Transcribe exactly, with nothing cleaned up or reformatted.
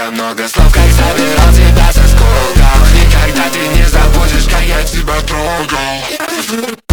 слишком много слов, как забирал тебя со сколков. Никогда ты не забудешь, как я тебя трогал.